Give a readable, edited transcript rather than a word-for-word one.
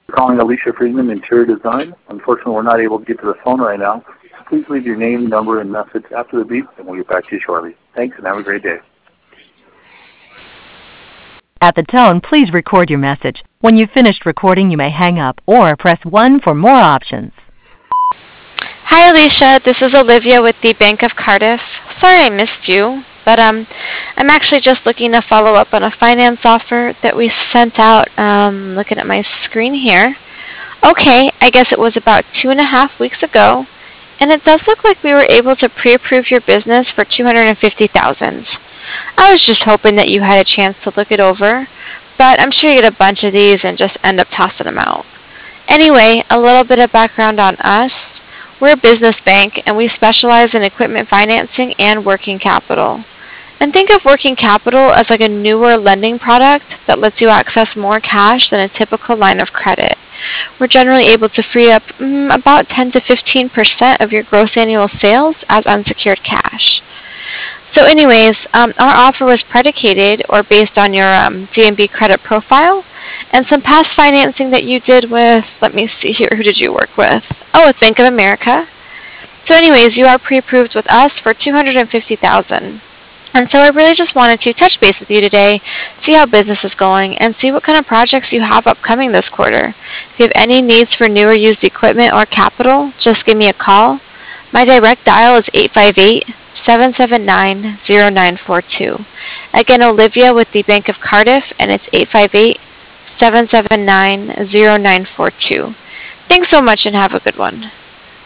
Calling Alicia Friedman, Interior Design. Unfortunately, we're not able to get to the phone right now. Please leave your name, number, and message after the beep, and we'll get back to you shortly. Thanks, and have a great day. At the tone, please record your message. When you've finished recording, you may hang up or press 1 for more options. Hi, Alicia. This is Olivia with the Bank of Cardiff. Sorry I missed you, but I'm actually just looking to follow up on a finance offer that we sent out. Looking at my screen here. Okay, I guess it was about 2.5 weeks ago, and it does look like we were able to pre-approve your business for $250,000. I was just hoping that you had a chance to look it over, but I'm sure you get a bunch of these and just end up tossing them out. Anyway, a little bit of background on us. We're a business bank, and we specialize in equipment financing and working capital. And think of working capital as like a newer lending product that lets you access more cash than a typical line of credit. We're generally able to free up about 10 to 15% of your gross annual sales as unsecured cash. So anyways, our offer was predicated or based on your D&B credit profile and some past financing that you did with, let me see here, who did you work with? Oh, with Bank of America. So anyways, you are pre-approved with us for $250,000. And so I really just wanted to touch base with you today, see how business is going, and see what kind of projects you have upcoming this quarter. If you have any needs for new or used equipment or capital, just give me a call. My direct dial is 858-779-0942. Again, Olivia with the Bank of Cardiff, and it's 858-779-0942. Thanks so much and have a good one.